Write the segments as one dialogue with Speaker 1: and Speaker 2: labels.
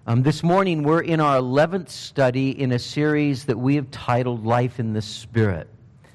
Speaker 1: This morning we're in our 11th study in a series that we have titled Life in the Spirit.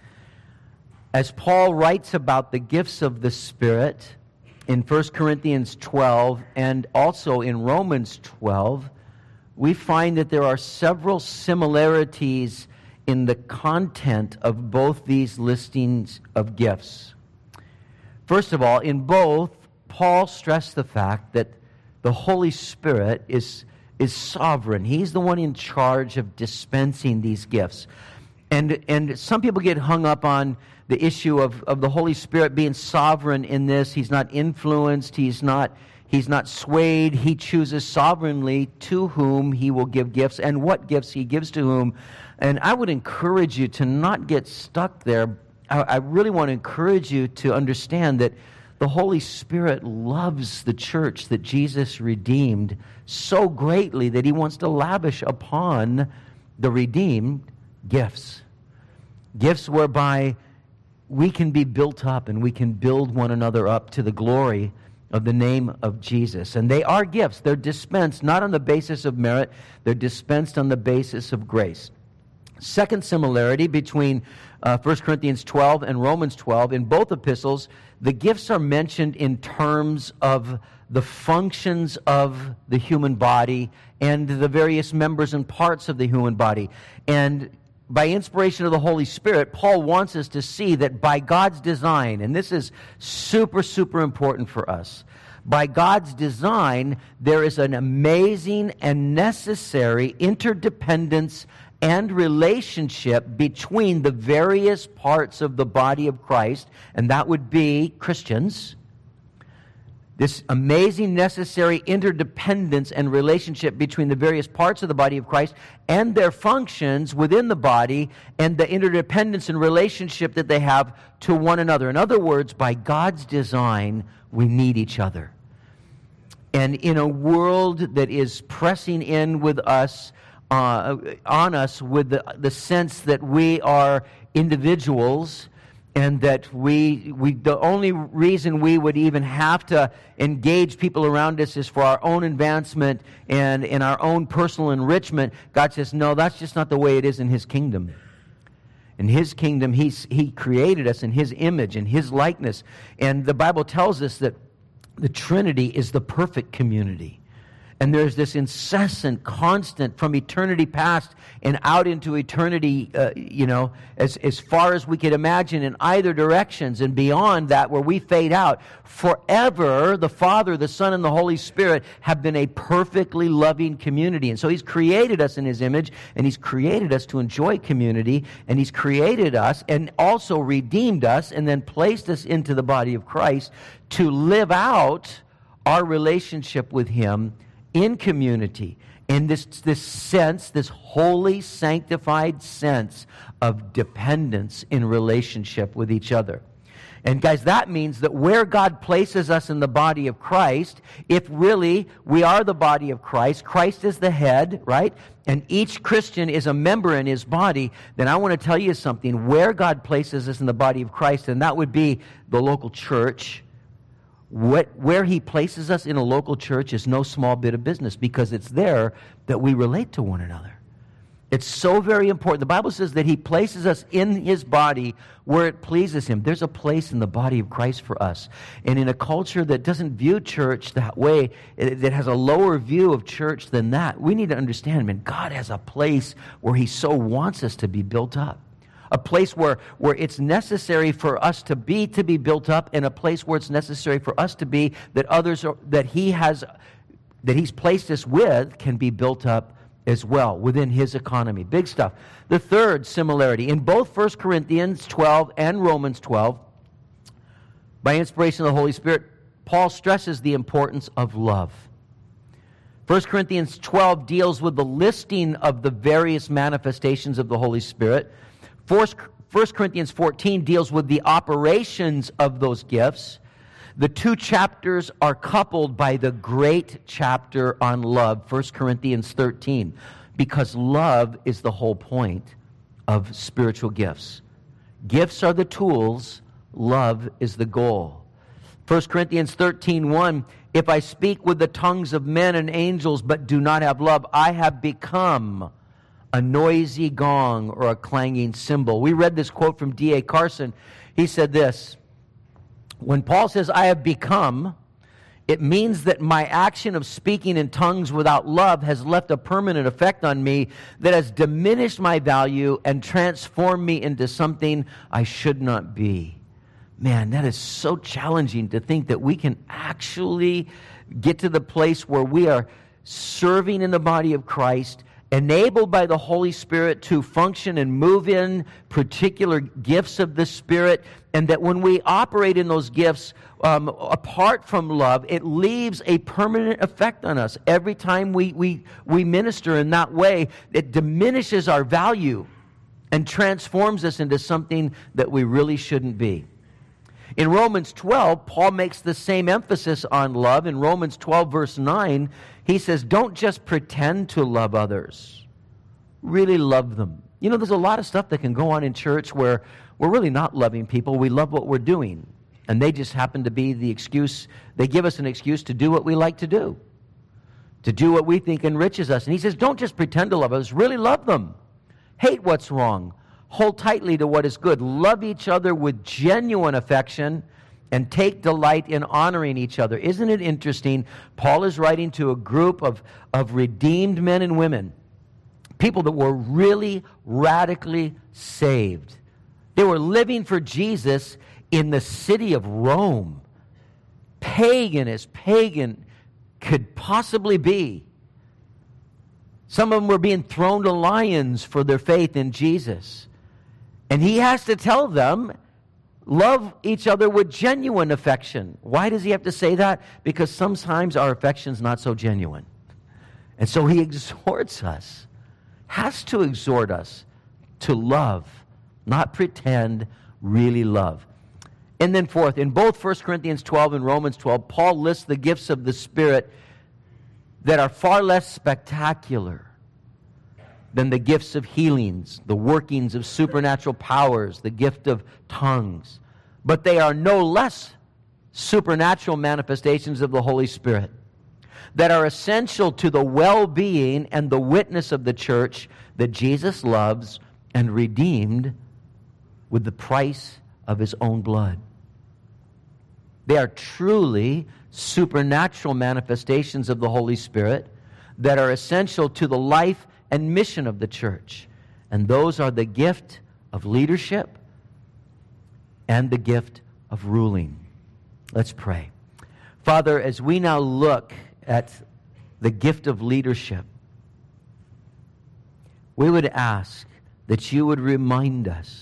Speaker 1: As Paul writes about the gifts of the Spirit in 1 Corinthians 12 and also in Romans 12, we find that there are several similarities in the content of both these listings of gifts. First of all, in both, Paul stressed the fact that the Holy Spirit is sovereign. He's the one in charge of dispensing these gifts. And some people get hung up on the issue of the Holy Spirit being sovereign in this. He's not influenced. He's not swayed. He chooses sovereignly to whom he will give gifts and what gifts he gives to whom. And I would encourage you to not get stuck there. I really want to encourage you to understand that the Holy Spirit loves the church that Jesus redeemed so greatly that he wants to lavish upon the redeemed gifts. Gifts whereby we can be built up and we can build one another up to the glory of the name of Jesus. And they are gifts. They're dispensed not on the basis of merit. They're dispensed on the basis of grace. Second similarity between 1 Corinthians 12 and Romans 12, in both epistles, the gifts are mentioned in terms of the functions of the human body and the various members and parts of the human body. And by inspiration of the Holy Spirit, Paul wants us to see that by God's design, and this is super, super important for us, by God's design, there is an amazing and necessary interdependence and relationship between the various parts of the body of Christ, and that would be Christians. This amazing, necessary interdependence and relationship between the various parts of the body of Christ and their functions within the body, and the interdependence and relationship that they have to one another. In other words, by God's design, we need each other. And in a world that is pressing in with us, on us with the sense that we are individuals and that we the only reason we would even have to engage people around us is for our own advancement and in our own personal enrichment, God says, no, that's just not the way it is in His kingdom. In His kingdom, He created us in His image, in His likeness. And the Bible tells us that the Trinity is the perfect community. And there's this incessant, constant, from eternity past and out into eternity, as far as we could imagine in either directions and beyond that where we fade out. Forever, the Father, the Son, and the Holy Spirit have been a perfectly loving community. And so He's created us in His image, and He's created us to enjoy community, and He's created us and also redeemed us and then placed us into the body of Christ to live out our relationship with Him in community, in this sense, this holy, sanctified sense of dependence in relationship with each other. And guys, that means that where God places us in the body of Christ, if really we are the body of Christ, Christ is the head, right? And each Christian is a member in his body, then I want to tell you something. Where God places us in the body of Christ, and that would be the local church, where He places us in a local church is no small bit of business, because it's there that we relate to one another. It's so very important. The Bible says that He places us in His body where it pleases Him. There's a place in the body of Christ for us. And in a culture that doesn't view church that way, that has a lower view of church than that, we need to understand, man, God has a place where He so wants us to be built up. A place where it's necessary for us to be built up, and a place where it's necessary for us to be that He's placed us with can be built up as well within His economy. Big stuff. The third similarity in both 1 Corinthians 12 and Romans 12, by inspiration of the Holy Spirit, Paul stresses the importance of love. 1 Corinthians 12 deals with the listing of the various manifestations of the Holy Spirit. 1 Corinthians 14 deals with the operations of those gifts. The two chapters are coupled by the great chapter on love, 1 Corinthians 13, because love is the whole point of spiritual gifts. Gifts are the tools, love is the goal. 1 Corinthians 13:1, if I speak with the tongues of men and angels but do not have love, I have become a noisy gong or a clanging cymbal. We read this quote from D.A. Carson. He said this, when Paul says, I have become, it means that my action of speaking in tongues without love has left a permanent effect on me that has diminished my value and transformed me into something I should not be. Man, that is so challenging to think that we can actually get to the place where we are serving in the body of Christ, enabled by the Holy Spirit to function and move in particular gifts of the Spirit, and that when we operate in those gifts, apart from love, it leaves a permanent effect on us. Every time we minister in that way, it diminishes our value and transforms us into something that we really shouldn't be. In Romans 12, Paul makes the same emphasis on love. In Romans 12, verse 9, he says, don't just pretend to love others. Really love them. You know, there's a lot of stuff that can go on in church where we're really not loving people. We love what we're doing. And they just happen to be the excuse. They give us an excuse to do what we like to do what we think enriches us. And he says, don't just pretend to love others. Really love them. Hate what's wrong. Hold tightly to what is good. Love each other with genuine affection and take delight in honoring each other. Isn't it interesting? Paul is writing to a group of redeemed men and women, people that were really radically saved. They were living for Jesus in the city of Rome, pagan as pagan could possibly be. Some of them were being thrown to lions for their faith in Jesus. And he has to tell them, love each other with genuine affection. Why does he have to say that? Because sometimes our affection's not so genuine. And so he exhorts us, has to exhort us to love, not pretend, really love. And then fourth, in both 1 Corinthians 12 and Romans 12, Paul lists the gifts of the Spirit that are far less spectacular than the gifts of healings, the workings of supernatural powers, the gift of tongues. But they are no less supernatural manifestations of the Holy Spirit that are essential to the well-being and the witness of the church that Jesus loves and redeemed with the price of his own blood. They are truly supernatural manifestations of the Holy Spirit that are essential to the life and mission of the church. And those are the gift of leadership and the gift of ruling. Let's pray. Father, as we now look at the gift of leadership, we would ask that you would remind us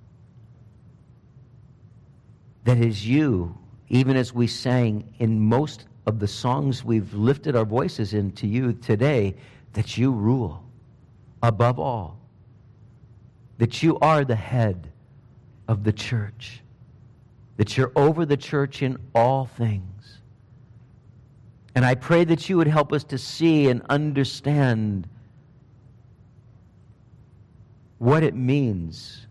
Speaker 1: that it is you, even as we sang in most of the songs we've lifted our voices into you today, that you rule above all, that you are the head of the church, that you're over the church in all things. And I pray that you would help us to see and understand what it means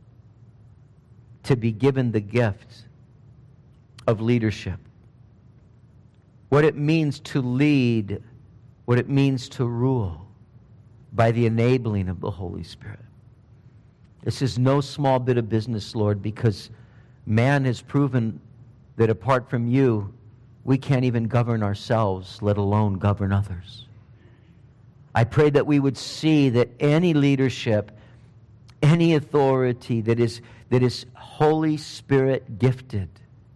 Speaker 1: to be given the gift of leadership, what it means to lead, what it means to rule by the enabling of the Holy Spirit. This is no small bit of business, Lord, because man has proven that apart from you, we can't even govern ourselves, let alone govern others. I pray that we would see that any leadership, any authority that is Holy Spirit gifted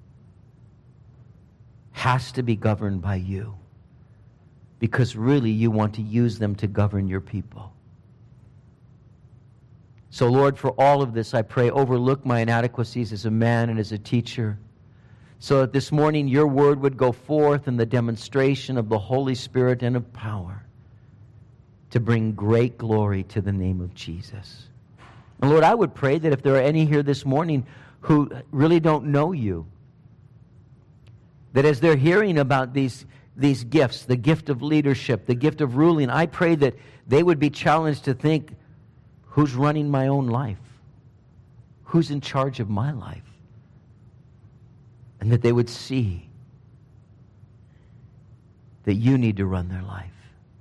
Speaker 1: has to be governed by you, because really you want to use them to govern your people. So Lord, for all of this, I pray, overlook my inadequacies as a man and as a teacher, so that this morning your word would go forth in the demonstration of the Holy Spirit and of power to bring great glory to the name of Jesus. And Lord, I would pray that if there are any here this morning who really don't know you, that as they're hearing about these gifts, the gift of leadership, the gift of ruling, I pray that they would be challenged to think, who's running my own life? Who's in charge of my life? and that they would see that you need to run their life.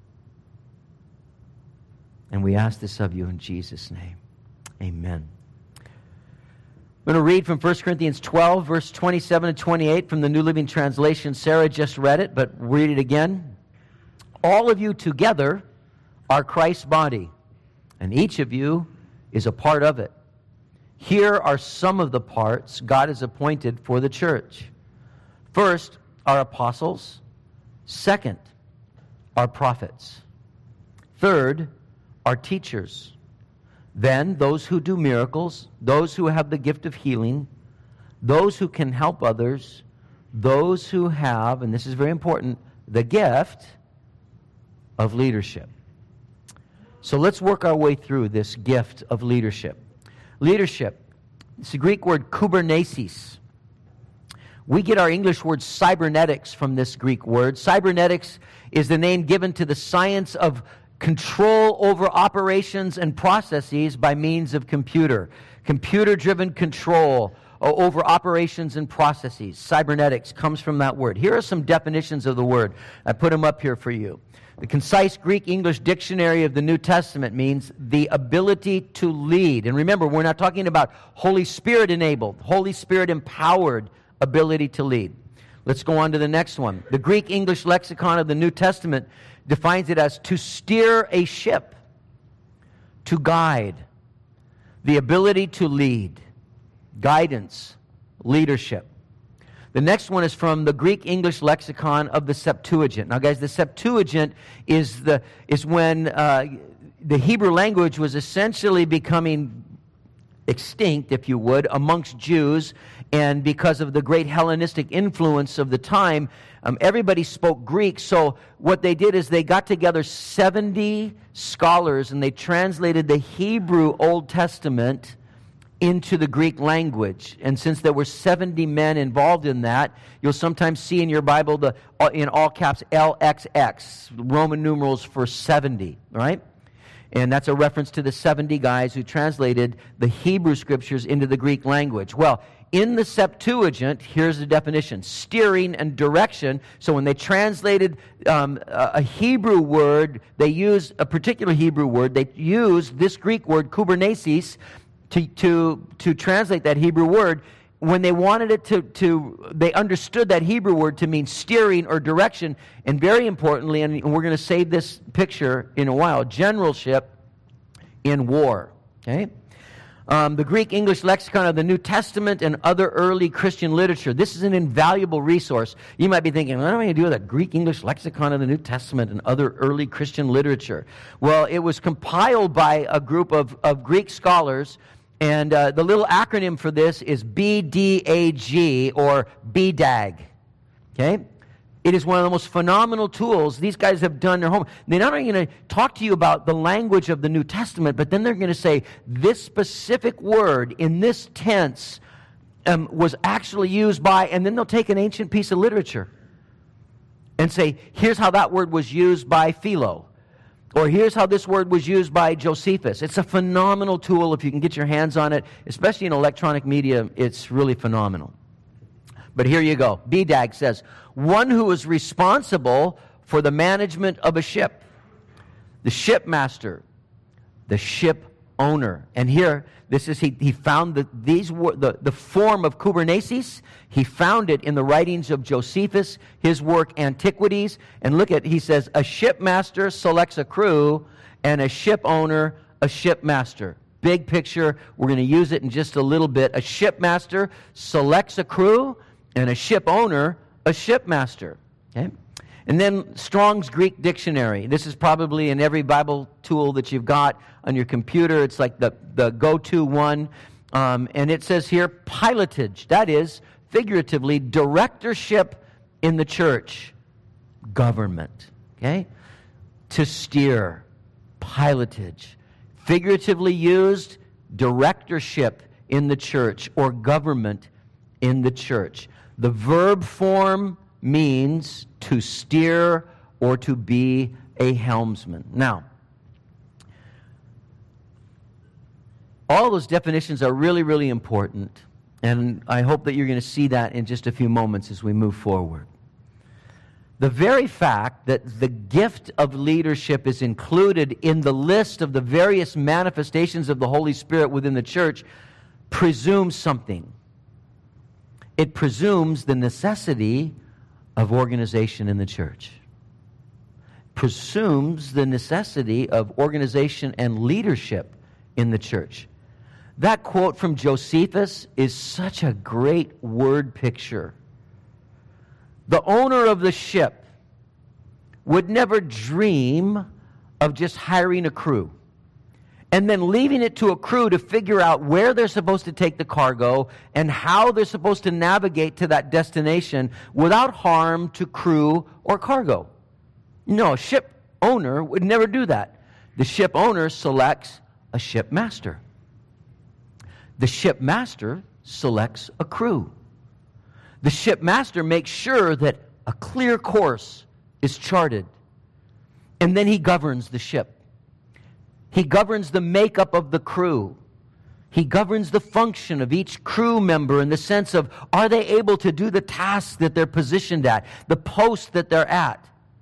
Speaker 1: And we ask this of you in Jesus' name. Amen. I'm going to read from 1 Corinthians 12, verse 27 and 28 from the New Living Translation. Sarah just read it, but read it again. All of you together are Christ's body, and each of you is a part of it. Here are some of the parts God has appointed for the church. First are apostles. Second are prophets. Third are teachers. Then those who do miracles, those who have the gift of healing, those who can help others, those who have, and this is very important, the gift of leadership. So let's work our way through this gift of leadership. Leadership, it's the Greek word kubernesis. We get our English word cybernetics from this Greek word. Cybernetics is the name given to the science of control over operations and processes by means of computer-driven control over operations and processes. Cybernetics comes from that word. Here are some definitions of the word. I put them up here for you. The concise Greek-English dictionary of the New Testament means the ability to lead. And remember, we're not talking about Holy Spirit-enabled, Holy Spirit-empowered ability to lead. Let's go on to the next one. The Greek-English lexicon of the New Testament defines it as to steer a ship, to guide, the ability to lead, guidance, leadership. The next one is from the Greek-English lexicon of the Septuagint. Now, guys, the Septuagint is when the Hebrew language was essentially becoming extinct, if you would, amongst Jews, and because of the great Hellenistic influence of the time, everybody spoke Greek. So what they did is they got together 70 scholars and they translated the Hebrew Old Testament into the Greek language. And since there were 70 men involved in that, you'll sometimes see in your Bible in all caps LXX, Roman numerals for 70, right? And that's a reference to the 70 guys who translated the Hebrew scriptures into the Greek language. Well, in the Septuagint, here's the definition: steering and direction. So when they translated a Hebrew word, they used a particular Hebrew word. They used this Greek word, kubernesis, to translate that Hebrew word. When they wanted it they understood that Hebrew word to mean steering or direction, and very importantly, and we're going to save this picture in a while, generalship in war. Okay? The Greek-English lexicon of the New Testament and other early Christian literature. This is an invaluable resource. You might be thinking, what am I going to do with that Greek-English lexicon of the New Testament and other early Christian literature? Well, it was compiled by a group of Greek scholars, and the little acronym for this is BDAG, or BDAG. Okay? It is one of the most phenomenal tools. These guys have done their homework. They're not only going to talk to you about the language of the New Testament, but then they're going to say this specific word in this tense was actually used by, and then they'll take an ancient piece of literature and say, here's how that word was used by Philo, or here's how this word was used by Josephus. It's a phenomenal tool if you can get your hands on it, especially in electronic media. It's really phenomenal. But here you go. BDAG says, one who is responsible for the management of a ship, the shipmaster, the ship owner. And here, this is he found the form of kubernesis. He found it in the writings of Josephus, his work Antiquities. And look at, he says, a shipmaster selects a crew, and a ship owner, a shipmaster. Big picture. We're going to use it in just a little bit. A shipmaster selects a crew, and a ship owner, a shipmaster. Okay? And then Strong's Greek Dictionary. This is probably in every Bible tool that you've got on your computer. It's like the go-to one. And it says here, pilotage. That is, figuratively, directorship in the church. Government. Okay? To steer. Pilotage. Figuratively used, directorship in the church or government in the church. The verb form means to steer or to be a helmsman. Now, all those definitions are really, really important. And I hope that you're going to see that in just a few moments as we move forward. The very fact that the gift of leadership is included in the list of the various manifestations of the Holy Spirit within the church presumes something. It presumes the necessity of organization in the church. Presumes the necessity of organization and leadership in the church. That quote from Josephus is such a great word picture. The owner of the ship would never dream of just hiring a crew and then leaving it to a crew to figure out where they're supposed to take the cargo and how they're supposed to navigate to that destination without harm to crew or cargo. No, a ship owner would never do that. The ship owner selects a ship master. The ship master selects a crew. The ship master makes sure that a clear course is charted. And then he governs the ship. He governs the makeup of the crew. He governs the function of each crew member in the sense of, are they able to do the tasks that they're positioned at, the post that they're at?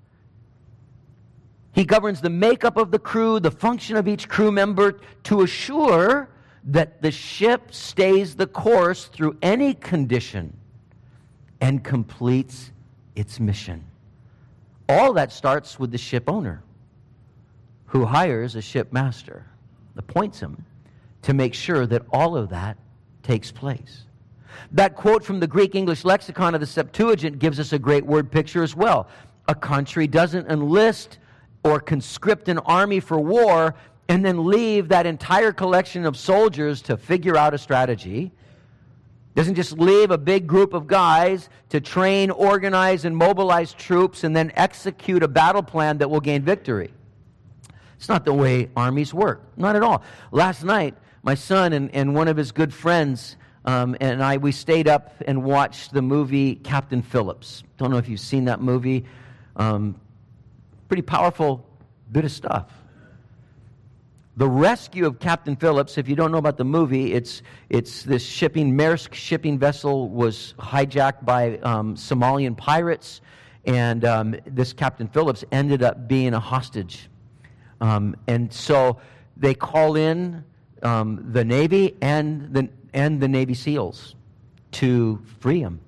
Speaker 1: He governs the makeup of the crew, the function of each crew member to assure that the ship stays the course through any condition and completes its mission. All that starts with the ship owner, who hires a ship master, appoints him to make sure that all of that takes place. That quote from the Greek-English lexicon of the Septuagint gives us a great word picture as well. A country doesn't enlist or conscript an army for war and then leave that entire collection of soldiers to figure out a strategy. Doesn't just leave a big group of guys to train, organize, and mobilize troops and then execute a battle plan that will gain victory. It's not the way armies work. Not at all. Last night, my son and one of his good friends and we stayed up and watched the movie Captain Phillips. Don't know if you've seen that movie. Pretty powerful bit of stuff. The rescue of Captain Phillips, if you don't know about the movie, it's this Maersk shipping vessel was hijacked by Somalian pirates, and this Captain Phillips ended up being a hostage. And so they call in the Navy and the Navy SEALs to free him.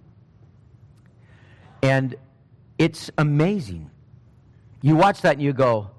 Speaker 1: And it's amazing. You watch that and you go,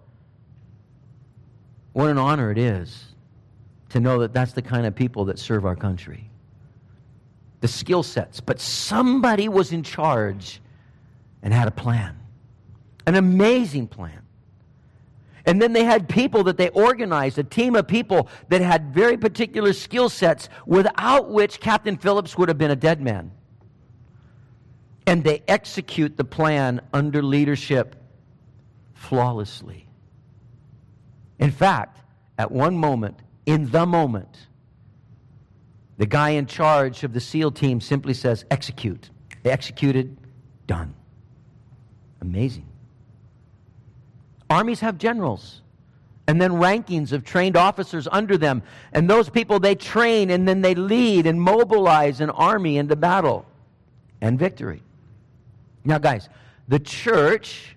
Speaker 1: what an honor it is to know that that's the kind of people that serve our country. The skill sets. But somebody was in charge and had a plan. An amazing plan. And then they had people that they organized, a team of people that had very particular skill sets without which Captain Phillips would have been a dead man. And they execute the plan under leadership flawlessly. In fact, at one moment, in the moment, the guy in charge of the SEAL team simply says, execute. They executed, done. Amazing. Armies have generals, and then rankings of trained officers under them. And those people, they train, and then they lead and mobilize an army into battle and victory. Now, guys, the church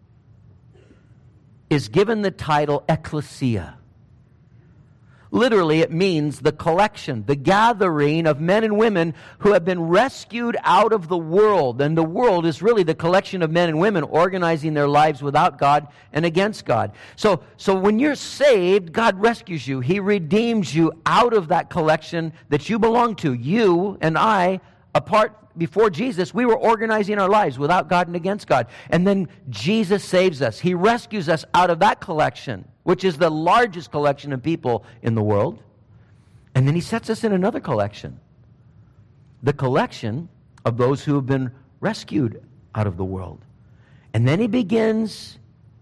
Speaker 1: is given the title ecclesia. Literally, it means the collection, the gathering of men and women who have been rescued out of the world. And the world is really the collection of men and women organizing their lives without God and against God. So when you're saved, God rescues you. He redeems you out of that collection that you belong to. You and I, apart before Jesus, we were organizing our lives without God and against God. And then Jesus saves us. He rescues us out of that collection, which is the largest collection of people in the world. And then he sets us in another collection, the collection of those who have been rescued out of the world. And then he begins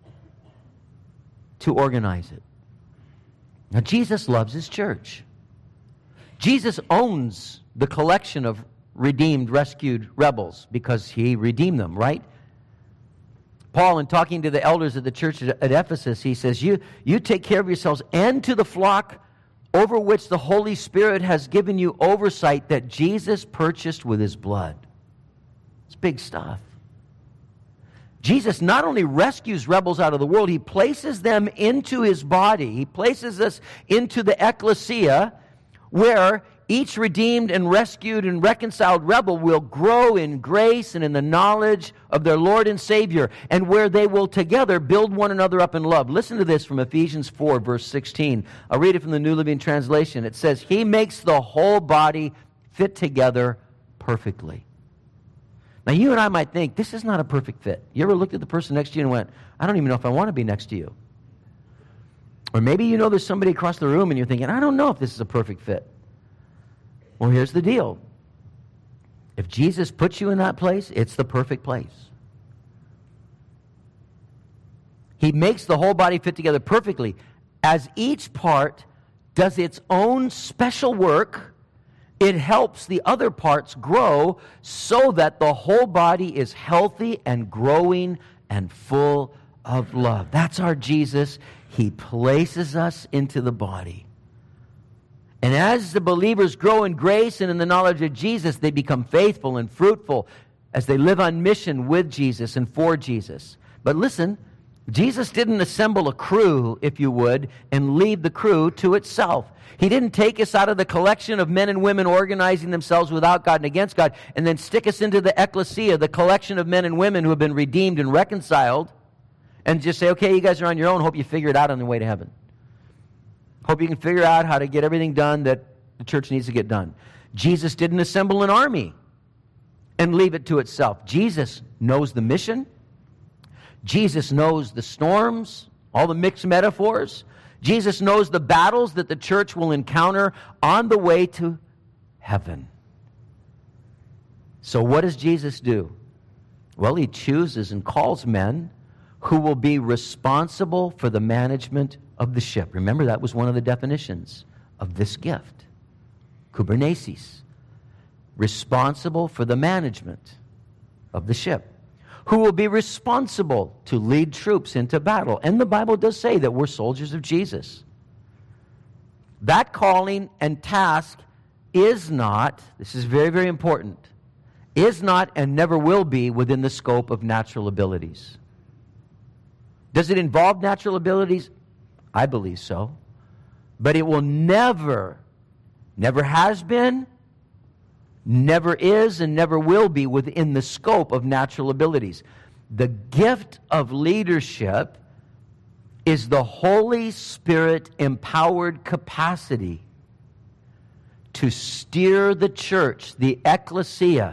Speaker 1: to organize it. Now, Jesus loves his church. Jesus owns the collection of redeemed, rescued rebels because he redeemed them, right? Paul, in talking to the elders of the church at Ephesus, he says, you take care of yourselves and to the flock over which the Holy Spirit has given you oversight that Jesus purchased with his blood. It's big stuff. Jesus not only rescues rebels out of the world, he places them into his body. He places us into the ecclesia, where each redeemed and rescued and reconciled rebel will grow in grace and in the knowledge of their Lord and Savior, and where they will together build one another up in love. Listen to this from Ephesians 4, verse 16. I'll read it from the New Living Translation. It says, he makes the whole body fit together perfectly. Now, you and I might think, this is not a perfect fit. You ever looked at the person next to you and went, I don't even know if I want to be next to you? Or maybe you know there's somebody across the room and you're thinking, I don't know if this is a perfect fit. Well, here's the deal. If Jesus puts you in that place, it's the perfect place. He makes the whole body fit together perfectly. As each part does its own special work, it helps the other parts grow so that the whole body is healthy and growing and full of love. That's our Jesus. He places us into the body. And as the believers grow in grace and in the knowledge of Jesus, they become faithful and fruitful as they live on mission with Jesus and for Jesus. But listen, Jesus didn't assemble a crew, if you would, and leave the crew to itself. He didn't take us out of the collection of men and women organizing themselves without God and against God, and then stick us into the ecclesia, the collection of men and women who have been redeemed and reconciled, and just say, okay, you guys are on your own. Hope you figure it out on the way to heaven. Hope you can figure out how to get everything done that the church needs to get done. Jesus didn't assemble an army and leave it to itself. Jesus knows the mission. Jesus knows the storms, all the mixed metaphors. Jesus knows the battles that the church will encounter on the way to heaven. So what does Jesus do? Well, he chooses and calls men who will be responsible for the management of the ship. Remember, that was one of the definitions of this gift. Kubernesis. Responsible for the management of the ship. Who will be responsible to lead troops into battle. And the Bible does say that we're soldiers of Jesus. That calling and task is not, this is very, very important, is not and never will be within the scope of natural abilities. Does it involve natural abilities? I believe so. But it will never has been, never is, and never will be within the scope of natural abilities. The gift of leadership is the Holy Spirit empowered capacity to steer the church, the ecclesia,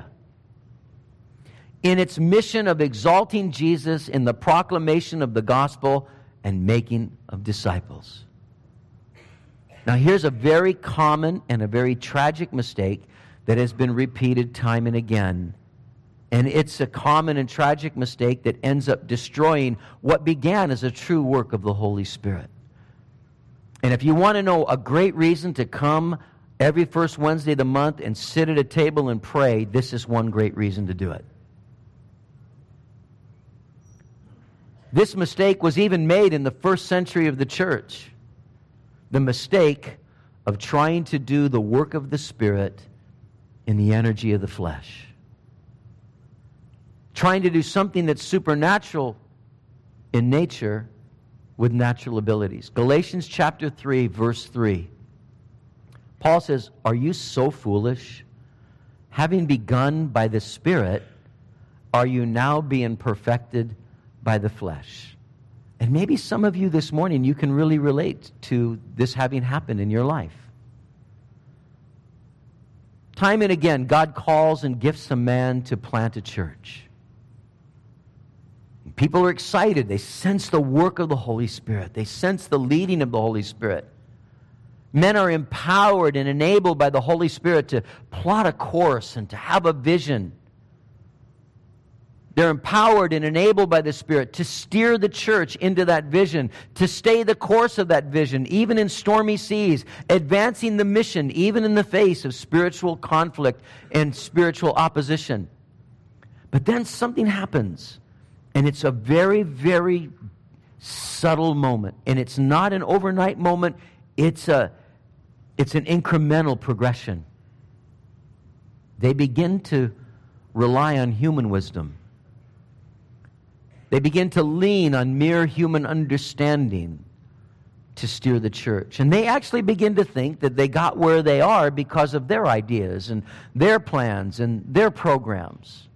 Speaker 1: in its mission of exalting Jesus in the proclamation of the gospel and making of disciples. Now, here's a very common and a very tragic mistake that has been repeated time and again. And it's a common and tragic mistake that ends up destroying what began as a true work of the Holy Spirit. And if you want to know a great reason to come every first Wednesday of the month and sit at a table and pray, this is one great reason to do it. This mistake was even made in the first century of the church. The mistake of trying to do the work of the Spirit in the energy of the flesh. Trying to do something that's supernatural in nature with natural abilities. Galatians chapter 3, verse 3. Paul says, "Are you so foolish? Having begun by the Spirit, are you now being perfected by the flesh?" And maybe some of you this morning, you can really relate to this having happened in your life. Time and again, God calls and gifts a man to plant a church. People are excited. They sense the work of the Holy Spirit. They sense the leading of the Holy Spirit. Men are empowered and enabled by the Holy Spirit to plot a course and to have a vision. They're empowered and enabled by the Spirit to steer the church into that vision, to stay the course of that vision, even in stormy seas, advancing the mission, even in the face of spiritual conflict and spiritual opposition. But then something happens, and it's a very, very subtle moment. And it's not an overnight moment. It's a It's an incremental progression. They begin to rely on human wisdom. They begin to lean on mere human understanding to steer the church. And they actually begin to think that they got where they are because of their ideas and their plans and their programs.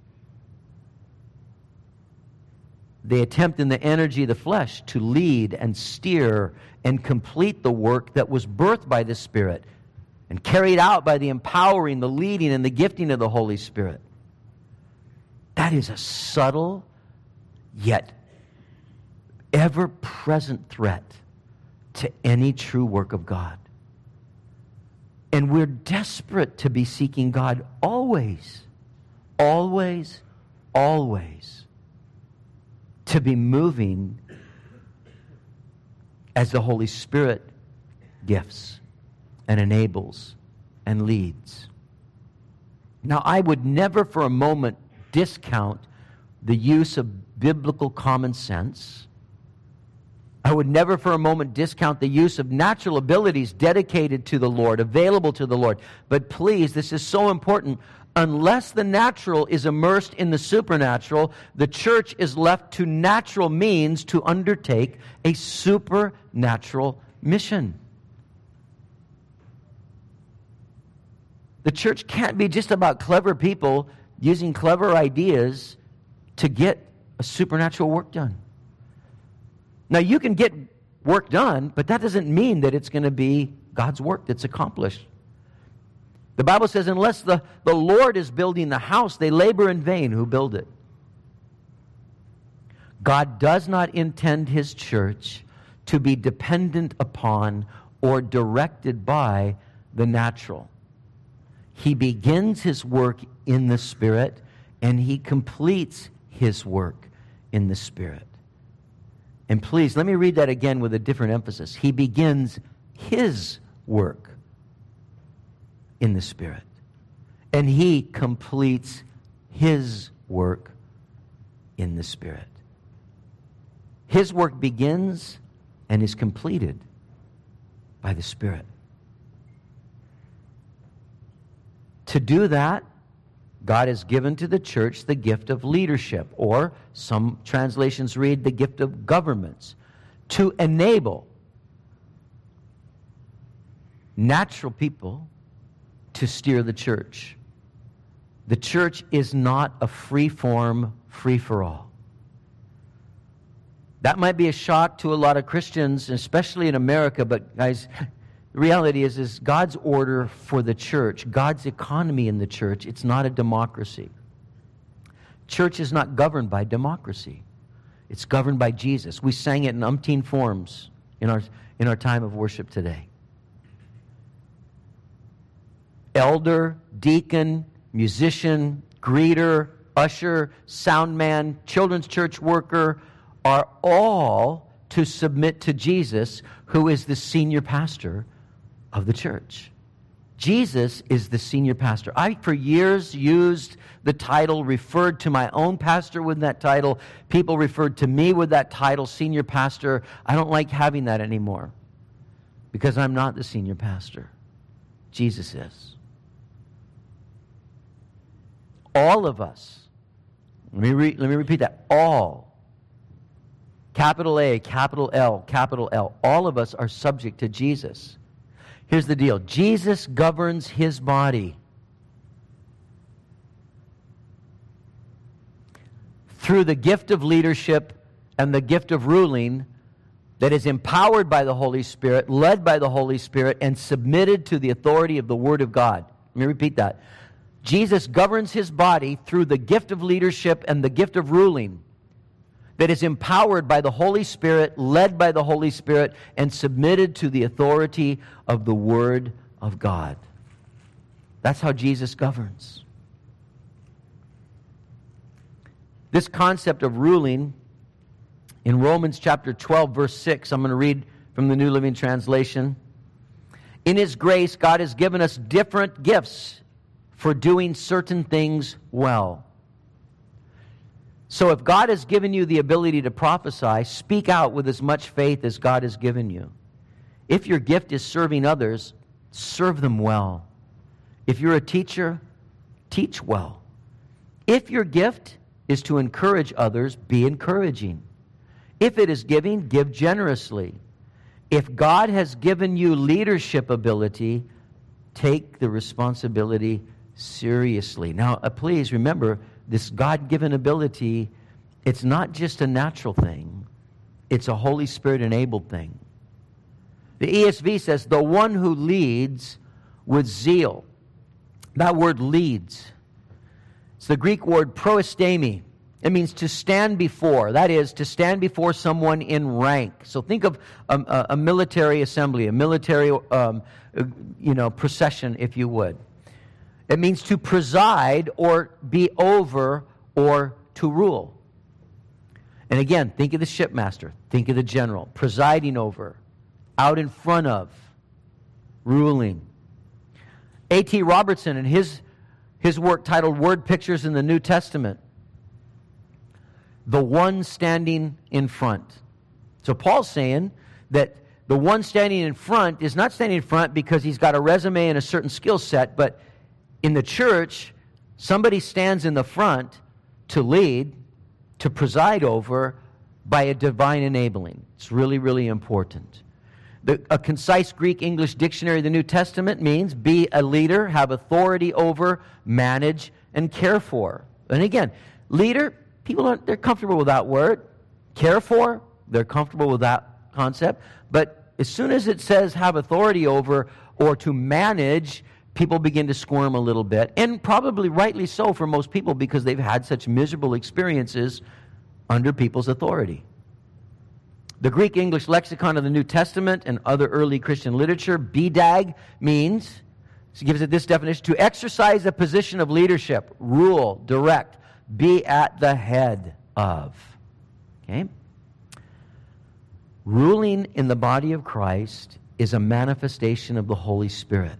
Speaker 1: They attempt in the energy of the flesh to lead and steer and complete the work that was birthed by the Spirit and carried out by the empowering, the leading, and the gifting of the Holy Spirit. That is a subtle yet ever-present threat to any true work of God. And we're desperate to be seeking God always, always, always, to be moving as the Holy Spirit gifts and enables and leads. Now, I would never for a moment discount the use of biblical common sense. I would never for a moment discount the use of natural abilities dedicated to the Lord, available to the Lord. But please, this is so important. Unless the natural is immersed in the supernatural, the church is left to natural means to undertake a supernatural mission. The church can't be just about clever people using clever ideas to get a supernatural work done. Now, you can get work done, but that doesn't mean that it's going to be God's work that's accomplished. The Bible says, unless the Lord is building the house, they labor in vain who build it. God does not intend His church to be dependent upon or directed by the natural. He begins His work in the Spirit, and He completes His work in the Spirit. And please, let me read that again with a different emphasis. He begins His work in the Spirit, and He completes His work in the Spirit. His work begins and is completed by the Spirit. To do that, God has given to the church the gift of leadership, or some translations read the gift of governments, to enable natural people to steer the church. The church is not a free-form, free-for-all. That might be a shock to a lot of Christians, especially in America, but guys, the reality is God's order for the church, God's economy in the church, it's not a democracy. Church is not governed by democracy. It's governed by Jesus. We sang it in umpteen forms in our time of worship today. Elder, deacon, musician, greeter, usher, sound man, children's church worker are all to submit to Jesus, who is the senior pastor of the church. Jesus is the senior pastor. I, for years, used the title, referred to my own pastor with that title. People referred to me with that title, senior pastor. I don't like having that anymore because I'm not the senior pastor. Jesus is. All of us, let me repeat that, all, capital A, capital L, all of us are subject to Jesus. Here's the deal. Jesus governs His body through the gift of leadership and the gift of ruling that is empowered by the Holy Spirit, led by the Holy Spirit, and submitted to the authority of the Word of God. Let me repeat that. Jesus governs His body through the gift of leadership and the gift of ruling that is empowered by the Holy Spirit, led by the Holy Spirit, and submitted to the authority of the Word of God. That's how Jesus governs. This concept of ruling, in Romans chapter 12, verse 6, I'm going to read from the New Living Translation. In His grace, God has given us different gifts for doing certain things well. So if God has given you the ability to prophesy, speak out with as much faith as God has given you. If your gift is serving others, serve them well. If you're a teacher, teach well. If your gift is to encourage others, be encouraging. If it is giving, give generously. If God has given you leadership ability, take the responsibility seriously. Now, please remember, this God-given ability, it's not just a natural thing. It's a Holy Spirit-enabled thing. The ESV says, the one who leads with zeal. That word leads. It's the Greek word proestemi. It means to stand before. That is, to stand before someone in rank. So think of a military assembly, a military procession, if you would. It means to preside or be over or to rule. And again, think of the shipmaster. Think of the general. Presiding over. Out in front of. Ruling. A.T. Robertson, in his work titled Word Pictures in the New Testament, the one standing in front. So Paul's saying that the one standing in front is not standing in front because he's got a resume and a certain skill set, but in the church, somebody stands in the front to lead, to preside over by a divine enabling. It's really, really important. A concise Greek-English dictionary of the New Testament means be a leader, have authority over, manage, and care for. And again, leader, they're comfortable with that word. Care for, they're comfortable with that concept. But as soon as it says have authority over or to manage, people begin to squirm a little bit. And probably rightly so for most people because they've had such miserable experiences under people's authority. The Greek-English lexicon of the New Testament and other early Christian literature, BDAG, means, it gives it this definition, to exercise a position of leadership, rule, direct, be at the head of. Okay? Ruling in the body of Christ is a manifestation of the Holy Spirit.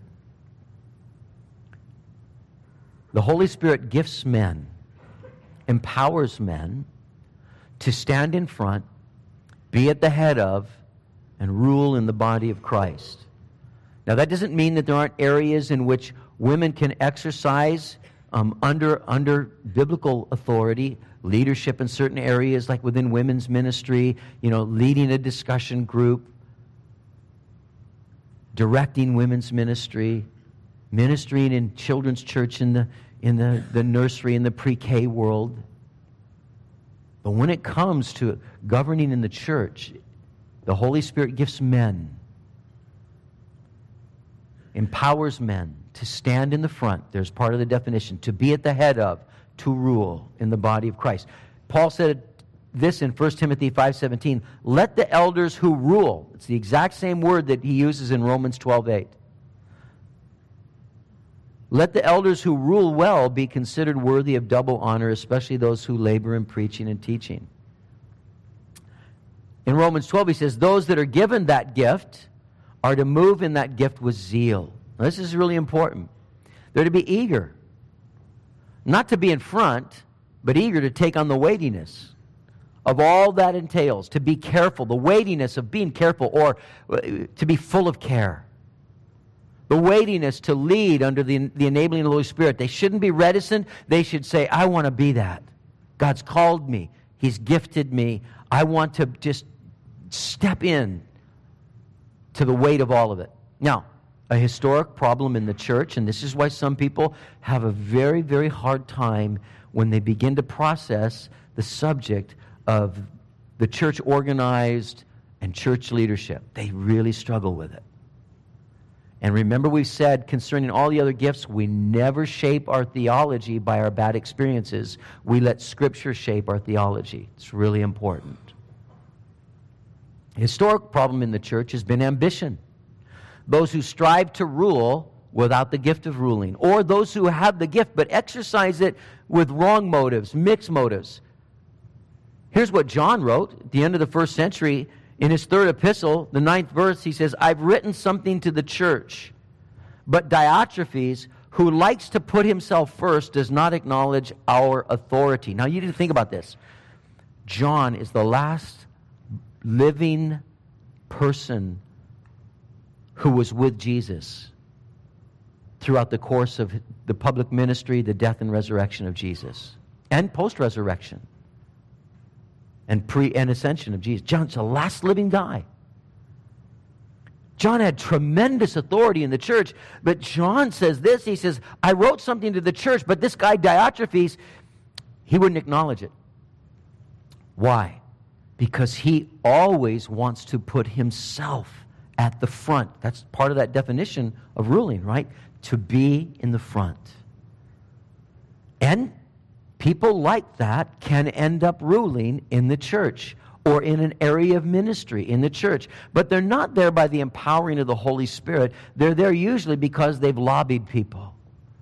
Speaker 1: The Holy Spirit gifts men, empowers men to stand in front, be at the head of, and rule in the body of Christ. Now, that doesn't mean that there aren't areas in which women can exercise under biblical authority, leadership in certain areas, like within women's ministry, leading a discussion group, directing women's ministry, ministering in children's church in the nursery, in the pre-K world. But when it comes to governing in the church, the Holy Spirit gifts men, empowers men to stand in the front. There's part of the definition, to be at the head of, to rule in the body of Christ. Paul said this in 1 Timothy 5:17, let the elders who rule, it's the exact same word that he uses in Romans 12:8. Let the elders who rule well be considered worthy of double honor, especially those who labor in preaching and teaching. In Romans 12, he says, those that are given that gift are to move in that gift with zeal. Now, this is really important. They're to be eager. Not to be in front, but eager to take on the weightiness of all that entails. To be careful, the weightiness of being careful, or to be full of care. The weightiness to lead under the enabling of the Holy Spirit. They shouldn't be reticent. They should say, I want to be that. God's called me. He's gifted me. I want to just step in to the weight of all of it. Now, a historic problem in the church, and this is why some people have a very, very hard time when they begin to process the subject of the church organized and church leadership. They really struggle with it. And remember, we said concerning all the other gifts, we never shape our theology by our bad experiences. We let Scripture shape our theology. It's really important. A historic problem in the church has been ambition. Those who strive to rule without the gift of ruling, or those who have the gift but exercise it with wrong motives, mixed motives. Here's what John wrote at the end of the first century. In his third epistle, the 9th verse, he says, I've written something to the church, but Diotrephes, who likes to put himself first, does not acknowledge our authority. Now, you need to think about this. John is the last living person who was with Jesus. throughout the course of the public ministry, the death and resurrection of Jesus, and post-resurrection, and and ascension of Jesus. John's the last living guy. John had tremendous authority in the church, but John says this, he says, I wrote something to the church, but this guy Diotrephes, he wouldn't acknowledge it. Why? Because he always wants to put himself at the front. That's part of that definition of ruling, right? To be in the front. And people like that can end up ruling in the church or in an area of ministry in the church. But they're not there by the empowering of the Holy Spirit. They're there usually because they've lobbied people.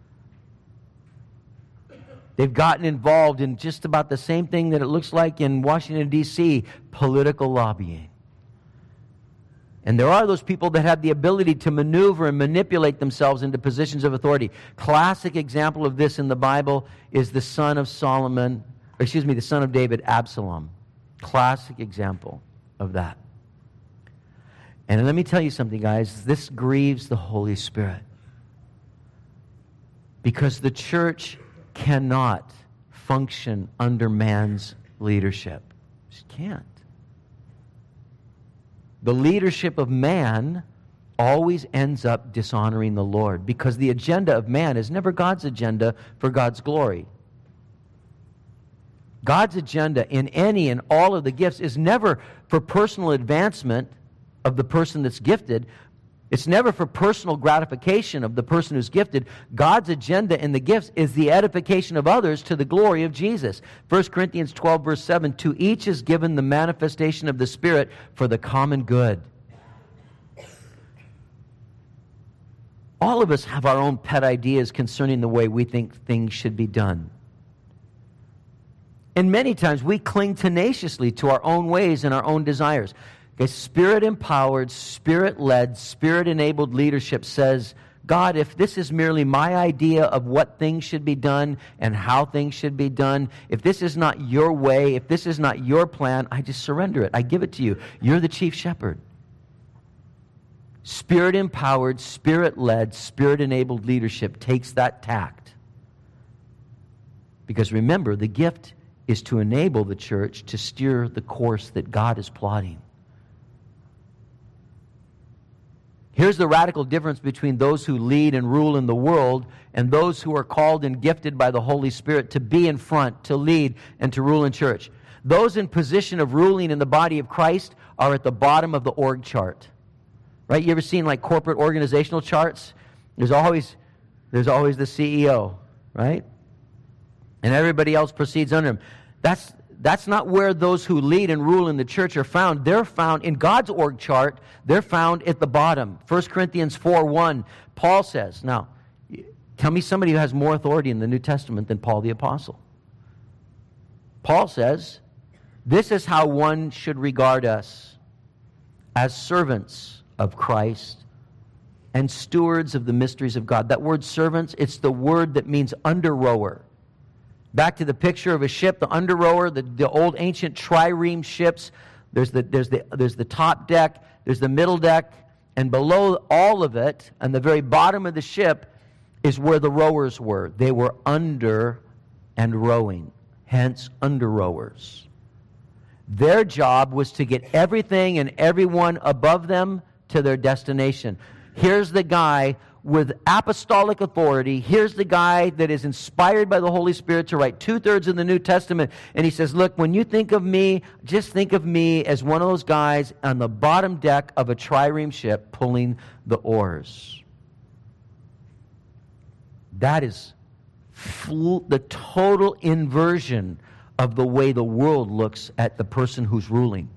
Speaker 1: They've gotten involved in just about the same thing that it looks like in Washington, D.C., political lobbying. And there are those people that have the ability to maneuver and manipulate themselves into positions of authority. Classic example of this in the Bible is the son of the son of David, Absalom. Classic example of that. And let me tell you something, guys. This grieves the Holy Spirit. Because the church cannot function under man's leadership. It can't. The leadership of man always ends up dishonoring the Lord, because the agenda of man is never God's agenda for God's glory. God's agenda in any and all of the gifts is never for personal advancement of the person that's gifted. It's never for personal gratification of the person who's gifted. God's agenda in the gifts is the edification of others to the glory of Jesus. 1 Corinthians 12, verse 7, to each is given the manifestation of the Spirit for the common good. All of us have our own pet ideas concerning the way we think things should be done. And many times we cling tenaciously to our own ways and our own desires. Okay, Spirit-empowered, Spirit-led, Spirit-enabled leadership says, God, if this is merely my idea of what things should be done and how things should be done, if this is not your way, if this is not your plan, I just surrender it. I give it to you. You're the chief shepherd. Spirit-empowered, Spirit-led, Spirit-enabled leadership takes that tact. Because remember, the gift is to enable the church to steer the course that God is plotting. Here's the radical difference between those who lead and rule in the world and those who are called and gifted by the Holy Spirit to be in front, to lead, and to rule in church. Those in position of ruling in the body of Christ are at the bottom of the org chart. Right? You ever seen like corporate organizational charts? There's always the CEO, right? And everybody else proceeds under him. That's not where those who lead and rule in the church are found. They're found in God's org chart. They're found at the bottom. 1 Corinthians 4:1, Paul says, now, tell me somebody who has more authority in the New Testament than Paul the Apostle. Paul says, this is how one should regard us, as servants of Christ and stewards of the mysteries of God. That word servants, it's the word that means under-rower. Back to the picture of a ship, the under-rower, the old ancient trireme ships. There's the top deck, there's the middle deck, and below all of it, on the very bottom of the ship, is where the rowers were. They were under and rowing, hence under-rowers. Their job was to get everything and everyone above them to their destination. Here's the guy with apostolic authority. Here's the guy that is inspired by the Holy Spirit to write 2/3 of the New Testament. And he says, look, when you think of me, just think of me as one of those guys on the bottom deck of a trireme ship pulling the oars. That is the total inversion of the way the world looks at the person who's ruling.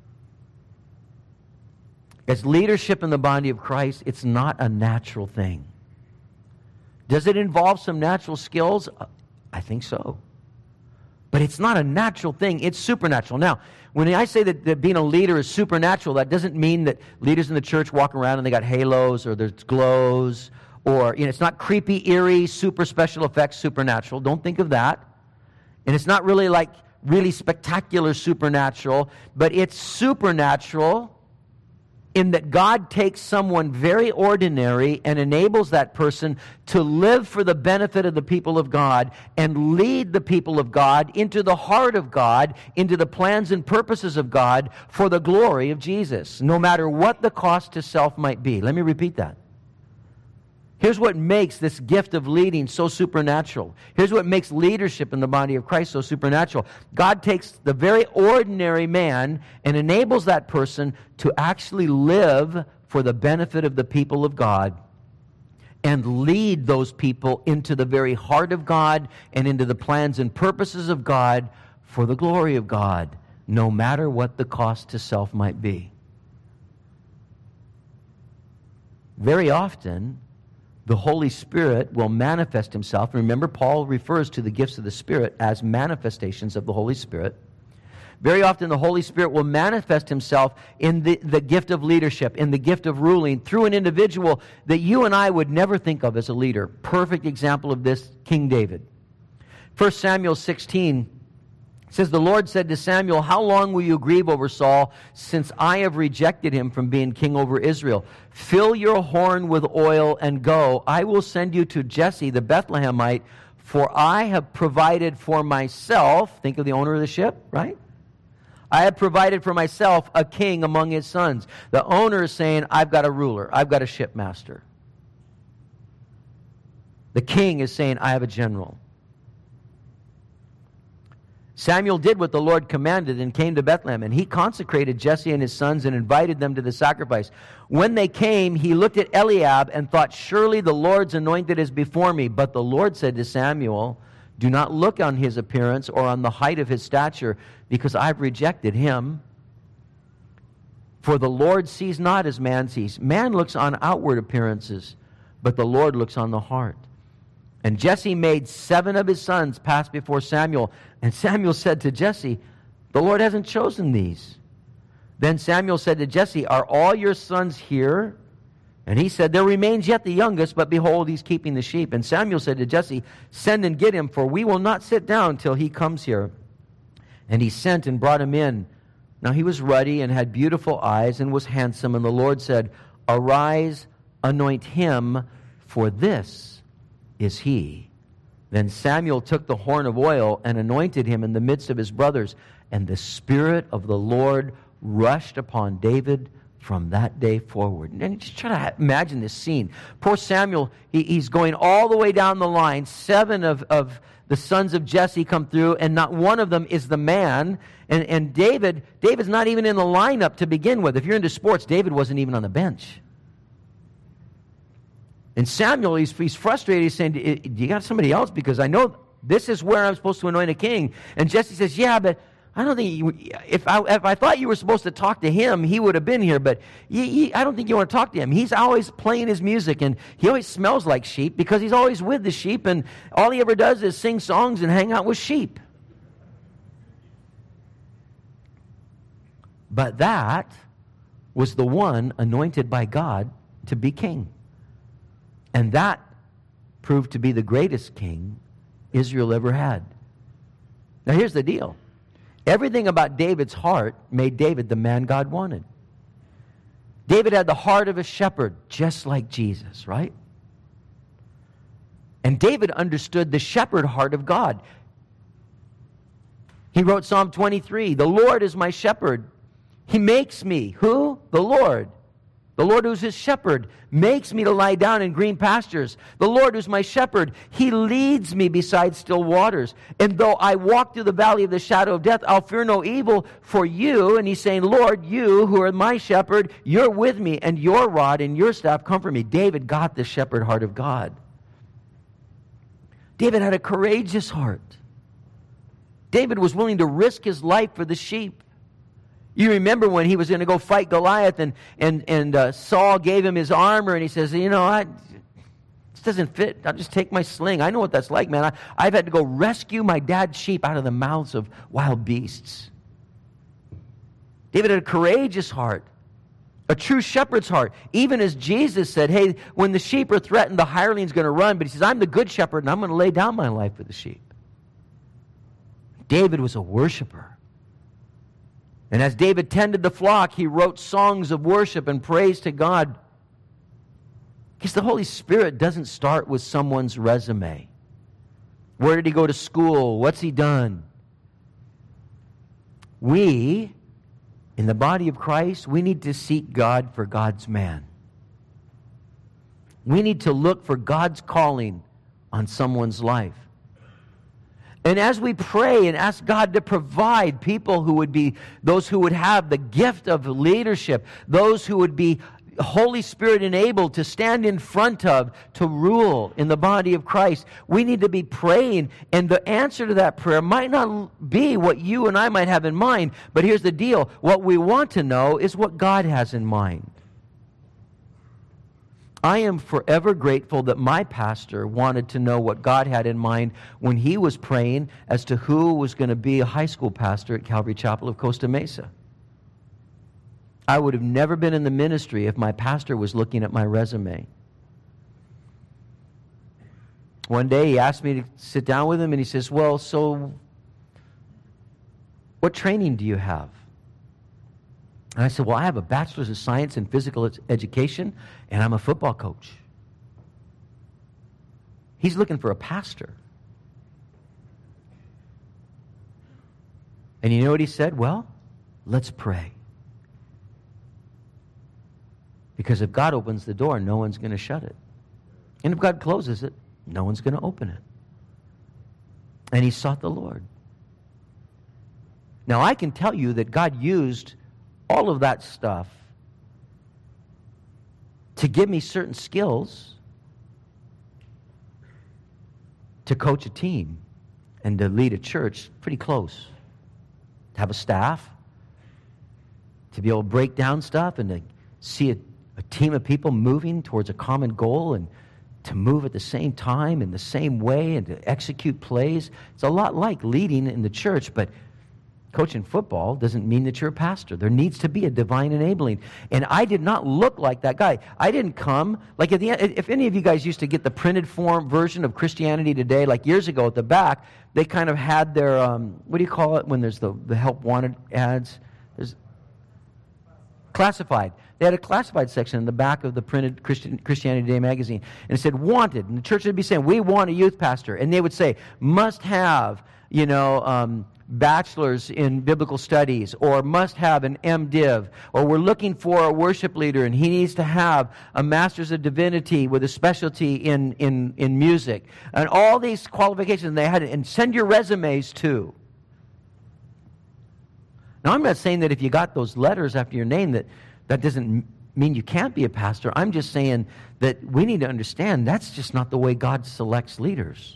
Speaker 1: As leadership in the body of Christ, it's not a natural thing. Does it involve some natural skills? I think so. But it's not a natural thing. It's supernatural. Now, when I say that being a leader is supernatural, that doesn't mean that leaders in the church walk around and they got halos or there's glows or, it's not creepy, eerie, super special effects supernatural. Don't think of that. And it's not really like really spectacular supernatural, but it's supernatural in that God takes someone very ordinary and enables that person to live for the benefit of the people of God and lead the people of God into the heart of God, into the plans and purposes of God for the glory of Jesus, no matter what the cost to self might be. Let me repeat that. Here's what makes this gift of leading so supernatural. Here's what makes leadership in the body of Christ so supernatural. God takes the very ordinary man and enables that person to actually live for the benefit of the people of God and lead those people into the very heart of God and into the plans and purposes of God for the glory of God, no matter what the cost to self might be. Very often, the Holy Spirit will manifest himself. Remember, Paul refers to the gifts of the Spirit as manifestations of the Holy Spirit. Very often the Holy Spirit will manifest himself in the gift of leadership, in the gift of ruling, through an individual that you and I would never think of as a leader. Perfect example of this, King David. 1 Samuel 16 says, the Lord said to Samuel, how long will you grieve over Saul, since I have rejected him from being king over Israel? Fill your horn with oil and go. I will send you to Jesse the Bethlehemite, for I have provided for myself, think of the owner of the ship, right? I have provided for myself a king among his sons. The owner is saying, I've got a ruler, I've got a shipmaster. The king is saying, I have a general. Samuel did what the Lord commanded and came to Bethlehem, and he consecrated Jesse and his sons and invited them to the sacrifice. When they came, he looked at Eliab and thought, surely the Lord's anointed is before me. But the Lord said to Samuel, do not look on his appearance or on the height of his stature, because I've rejected him. For the Lord sees not as man sees. Man looks on outward appearances, but the Lord looks on the heart. And Jesse made 7 of his sons pass before Samuel. And Samuel said to Jesse, the Lord hasn't chosen these. Then Samuel said to Jesse, are all your sons here? And he said, there remains yet the youngest, but behold, he's keeping the sheep. And Samuel said to Jesse, send and get him, for we will not sit down till he comes here. And he sent and brought him in. Now he was ruddy and had beautiful eyes and was handsome. And the Lord said, arise, anoint him, for this is he. Then Samuel took the horn of oil and anointed him in the midst of his brothers. And the Spirit of the Lord rushed upon David from that day forward. And just try to imagine this scene. Poor Samuel, he's going all the way down the line. 7 of the sons of Jesse come through, and not one of them is the man. And David's not even in the lineup to begin with. If you're into sports, David wasn't even on the bench. And Samuel, he's frustrated. He's saying, do you got somebody else? Because I know this is where I'm supposed to anoint a king. And Jesse says, yeah, but I don't think if I thought you were supposed to talk to him, he would have been here. But I don't think you want to talk to him. He's always playing his music, and he always smells like sheep because he's always with the sheep, and all he ever does is sing songs and hang out with sheep. But that was the one anointed by God to be king. And that proved to be the greatest king Israel ever had. Now here's the deal. Everything about David's heart made David the man God wanted. David had the heart of a shepherd, just like Jesus, right? And David understood the shepherd heart of God. He wrote Psalm 23, the Lord is my shepherd. He makes me, who? The Lord. The Lord who's his shepherd makes me to lie down in green pastures. The Lord who's my shepherd, he leads me beside still waters. And though I walk through the valley of the shadow of death, I'll fear no evil for you. And he's saying, Lord, you who are my shepherd, you're with me, and your rod and your staff comfort me. David got the shepherd heart of God. David had a courageous heart. David was willing to risk his life for the sheep. You remember when he was going to go fight Goliath, and Saul gave him his armor, and he says, this doesn't fit. I'll just take my sling. I know what that's like, man. I've had to go rescue my dad's sheep out of the mouths of wild beasts. David had a courageous heart, a true shepherd's heart. Even as Jesus said, hey, when the sheep are threatened, the hireling's going to run. But he says, I'm the good shepherd, and I'm going to lay down my life for the sheep. David was a worshiper. And as David tended the flock, he wrote songs of worship and praise to God. Because the Holy Spirit doesn't start with someone's resume. Where did he go to school? What's he done? We, in the body of Christ, we need to seek God for God's man. We need to look for God's calling on someone's life. And as we pray and ask God to provide people who would be, those who would have the gift of leadership, those who would be Holy Spirit enabled to stand in front of, to rule in the body of Christ, we need to be praying. And the answer to that prayer might not be what you and I might have in mind, but here's the deal. What we want to know is what God has in mind. I am forever grateful that my pastor wanted to know what God had in mind when he was praying as to who was going to be a high school pastor at Calvary Chapel of Costa Mesa. I would have never been in the ministry if my pastor was looking at my resume. One day he asked me to sit down with him and he says, well, so what training do you have? And I said, well, I have a bachelor's of science in physical education, and I'm a football coach. He's looking for a pastor. And you know what he said? Well, let's pray. Because if God opens the door, no one's going to shut it. And if God closes it, no one's going to open it. And he sought the Lord. Now, I can tell you that God used all of that stuff to give me certain skills to coach a team and to lead a church pretty close. To have a staff, to be able to break down stuff and to see a team of people moving towards a common goal and to move at the same time in the same way and to execute plays. It's a lot like leading in the church, but coaching football doesn't mean that you're a pastor. There needs to be a divine enabling. And I did not look like that guy. I didn't come, like at the end, if any of you guys used to get the printed form version of Christianity Today, like years ago at the back, they kind of had their, what do you call it when there's the help wanted ads? There's classified. They had a classified section in the back of the printed Christianity Today magazine. And it said, wanted. And the church would be saying, we want a youth pastor. And they would say, must have, bachelor's in biblical studies, or must have an MDiv, or we're looking for a worship leader and he needs to have a master's of divinity with a specialty in music. And all these qualifications they had, and send your resumes too. Now, I'm not saying that if you got those letters after your name that doesn't mean you can't be a pastor. I'm just saying that we need to understand that's just not the way God selects leaders.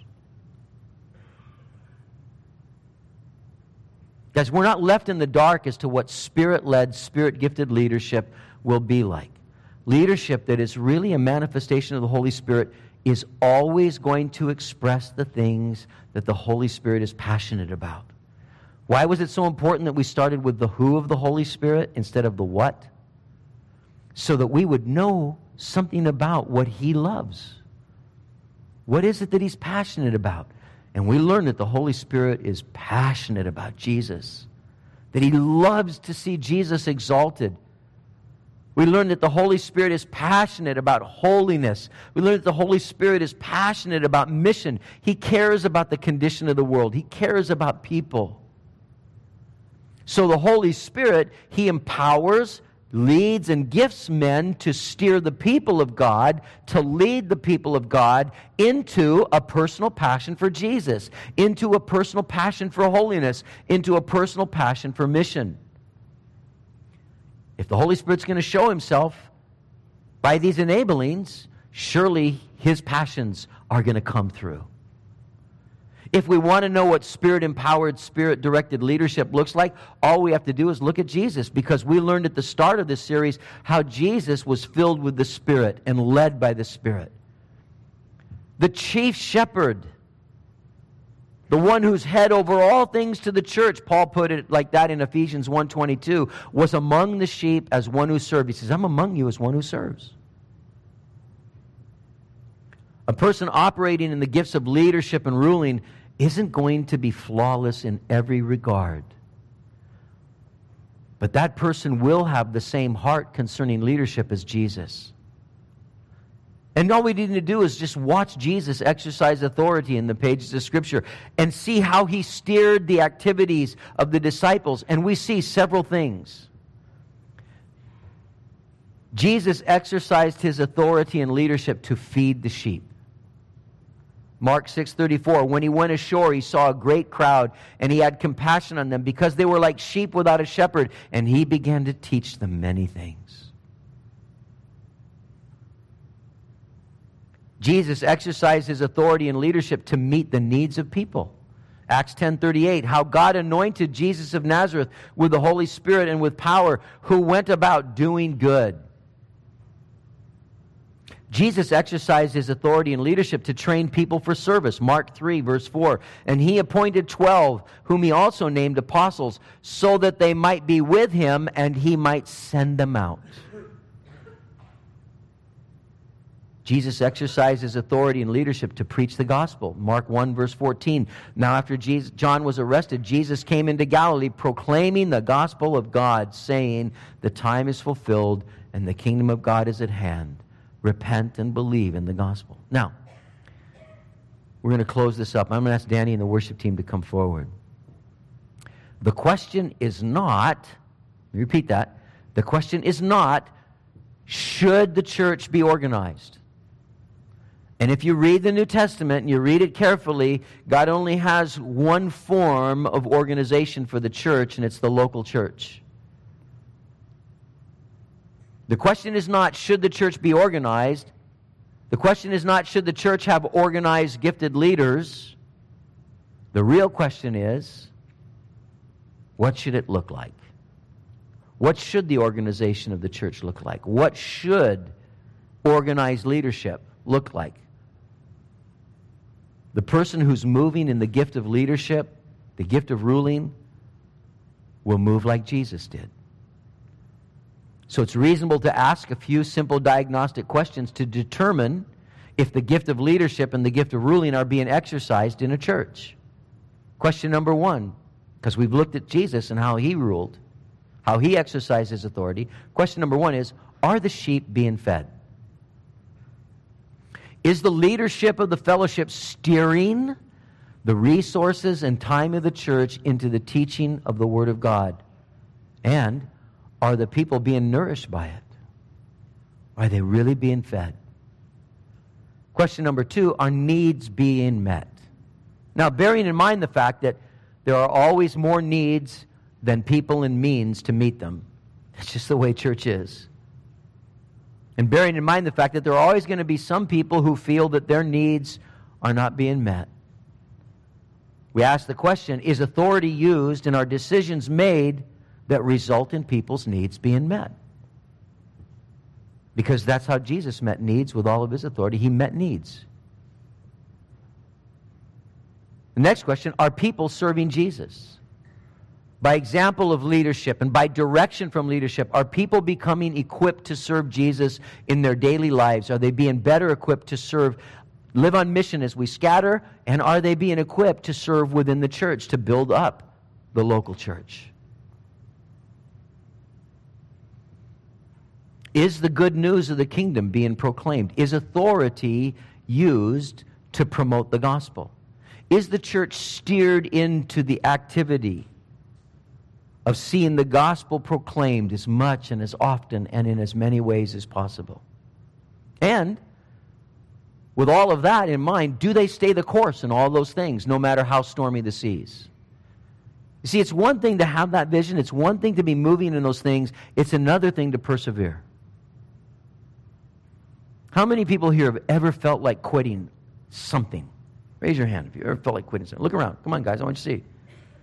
Speaker 1: Guys, we're not left in the dark as to what Spirit-led, Spirit-gifted leadership will be like. Leadership that is really a manifestation of the Holy Spirit is always going to express the things that the Holy Spirit is passionate about. Why was it so important that we started with the who of the Holy Spirit instead of the what? So that we would know something about what He loves. What is it that He's passionate about? And we learn that the Holy Spirit is passionate about Jesus. That He loves to see Jesus exalted. We learn that the Holy Spirit is passionate about holiness. We learn that the Holy Spirit is passionate about mission. He cares about the condition of the world. He cares about people. So the Holy Spirit, He empowers, leads, and gifts men to steer the people of God, to lead the people of God into a personal passion for Jesus, into a personal passion for holiness, into a personal passion for mission. If the Holy Spirit's going to show Himself by these enablings, surely His passions are going to come through. If we want to know what Spirit-empowered, Spirit-directed leadership looks like, all we have to do is look at Jesus, because we learned at the start of this series how Jesus was filled with the Spirit and led by the Spirit. The chief shepherd, the one who's head over all things to the church, Paul put it like that in Ephesians 1:22, was among the sheep as one who served. He says, I'm among you as one who serves. A person operating in the gifts of leadership and ruling isn't going to be flawless in every regard. But that person will have the same heart concerning leadership as Jesus. And all we need to do is just watch Jesus exercise authority in the pages of Scripture and see how he steered the activities of the disciples. And we see several things. Jesus exercised his authority and leadership to feed the sheep. Mark 6:34, when he went ashore, he saw a great crowd, and he had compassion on them because they were like sheep without a shepherd, and he began to teach them many things. Jesus exercised his authority and leadership to meet the needs of people. Acts 10:38, how God anointed Jesus of Nazareth with the Holy Spirit and with power, who went about doing good. Jesus exercised his authority and leadership to train people for service. Mark 3, verse 4. And he appointed 12, whom he also named apostles, so that they might be with him and he might send them out. Jesus exercised his authority and leadership to preach the gospel. Mark 1, verse 14. Now after John was arrested, Jesus came into Galilee proclaiming the gospel of God, saying, the time is fulfilled and the kingdom of God is at hand. Repent and believe in the gospel. Now, we're going to close this up. I'm going to ask Danny and the worship team to come forward. The question is not, let me repeat that, the question is not, should the church be organized? And if you read the New Testament and you read it carefully, God only has one form of organization for the church, and it's the local church. The question is not, should the church be organized? The question is not, should the church have organized, gifted leaders? The real question is, what should it look like? What should the organization of the church look like? What should organized leadership look like? The person who's moving in the gift of leadership, the gift of ruling, will move like Jesus did. So it's reasonable to ask a few simple diagnostic questions to determine if the gift of leadership and the gift of ruling are being exercised in a church. Question number one, because we've looked at Jesus and how he ruled, how he exercised his authority. Question number one is, are the sheep being fed? Is the leadership of the fellowship steering the resources and time of the church into the teaching of the Word of God? And are the people being nourished by it? Are they really being fed? Question number two, are needs being met? Now, bearing in mind the fact that there are always more needs than people and means to meet them. That's just the way church is. And bearing in mind the fact that there are always going to be some people who feel that their needs are not being met. We ask the question, is authority used and are decisions made that result in people's needs being met? Because that's how Jesus met needs with all of his authority. He met needs. The next question, are people serving Jesus? By example of leadership and by direction from leadership, are people becoming equipped to serve Jesus in their daily lives? Are they being better equipped to serve, live on mission as we scatter? And are they being equipped to serve within the church, to build up the local church? Is the good news of the kingdom being proclaimed? Is authority used to promote the gospel? Is the church steered into the activity of seeing the gospel proclaimed as much and as often and in as many ways as possible? And with all of that in mind, do they stay the course in all those things, no matter how stormy the seas? You see, it's one thing to have that vision. It's one thing to be moving in those things. It's another thing to persevere. How many people here have ever felt like quitting something? Raise your hand if you ever felt like quitting something. Look around. Come on, guys. I want you to see.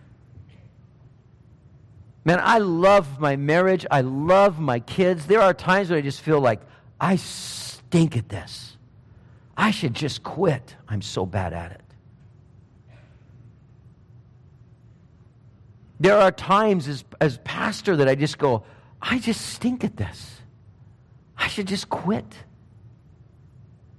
Speaker 1: Man, I love my marriage. I love my kids. There are times when I just feel like I stink at this. I should just quit. I'm so bad at it. There are times as pastor that I just go, I just stink at this. I should just quit.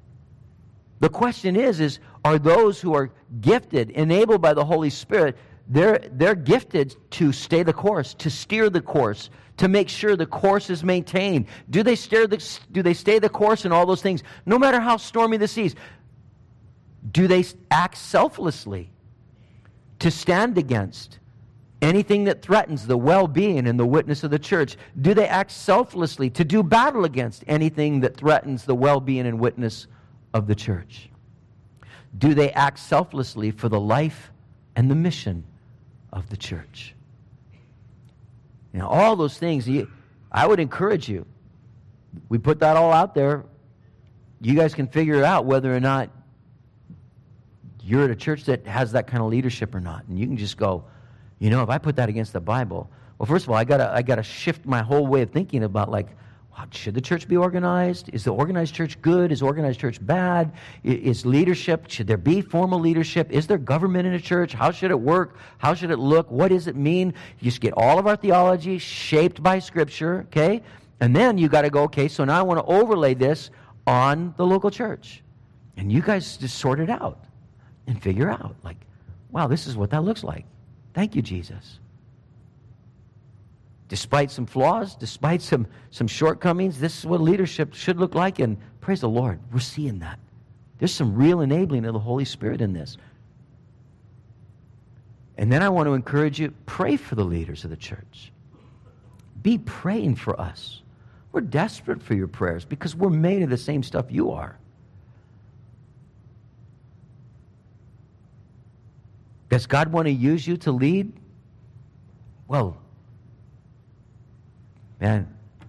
Speaker 1: The question is are those who are gifted, enabled by the Holy Spirit, They're gifted to stay the course, to steer the course, to make sure the course is maintained. Do they stay the course and all those things? No matter how stormy the seas. Do they act selflessly to stand against anything that threatens the well-being and the witness of the church? Do they act selflessly to do battle against anything that threatens the well-being and witness of the church? Do they act selflessly for the life and the mission of the church? All those things, I would encourage you. We put that all out there. You guys can figure out whether or not you're at a church that has that kind of leadership or not. And you can just go, if I put that against the Bible, well, first of all, I gotta shift my whole way of thinking about, like, should the church be organized? Is the organized church good? Is organized church bad? Is leadership, should there be formal leadership? Is there government in a church? How should it work? How should it look? What does it mean? You just get all of our theology shaped by Scripture, okay? And then you got to go, okay, so now I want to overlay this on the local church. And you guys just sort it out and figure out, like, wow, this is what that looks like. Thank you, Jesus. Despite some flaws, despite some shortcomings, this is what leadership should look like, and praise the Lord, we're seeing that. There's some real enabling of the Holy Spirit in this. And then I want to encourage you, pray for the leaders of the church. Be praying for us. We're desperate for your prayers because we're made of the same stuff you are. Does God want to use you to lead? Well, man,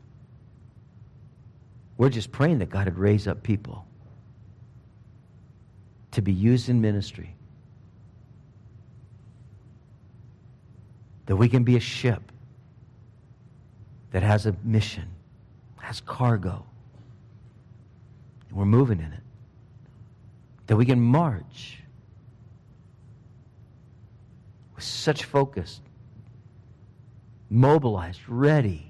Speaker 1: we're just praying that God would raise up people to be used in ministry. That we can be a ship that has a mission, has cargo, and we're moving in it. That we can march with such focus, mobilized, ready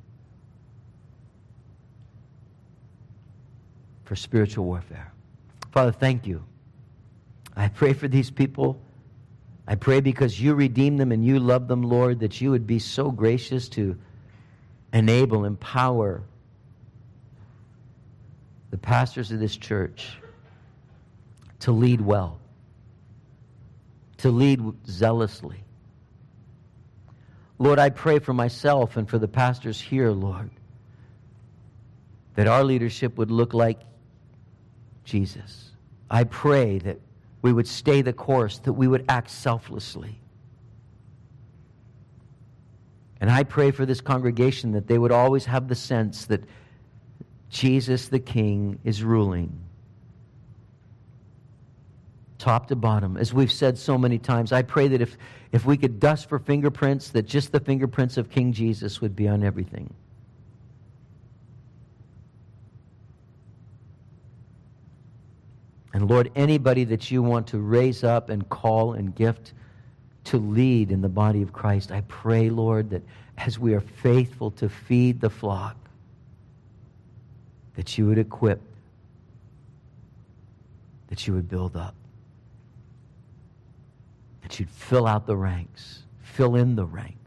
Speaker 1: for spiritual warfare. Father, thank you. I pray for these people. I pray because you redeemed them and you love them, Lord, that you would be so gracious to enable, empower the pastors of this church to lead well, to lead zealously. Lord, I pray for myself and for the pastors here, Lord, that our leadership would look like Jesus. I pray that we would stay the course, that we would act selflessly. And I pray for this congregation that they would always have the sense that Jesus the King is ruling. Top to bottom. As we've said so many times, I pray that if we could dust for fingerprints, that just the fingerprints of King Jesus would be on everything. And Lord, anybody that you want to raise up and call and gift to lead in the body of Christ, I pray, Lord, that as we are faithful to feed the flock, that you would equip, that you would build up, that you'd fill out the ranks, fill in the ranks.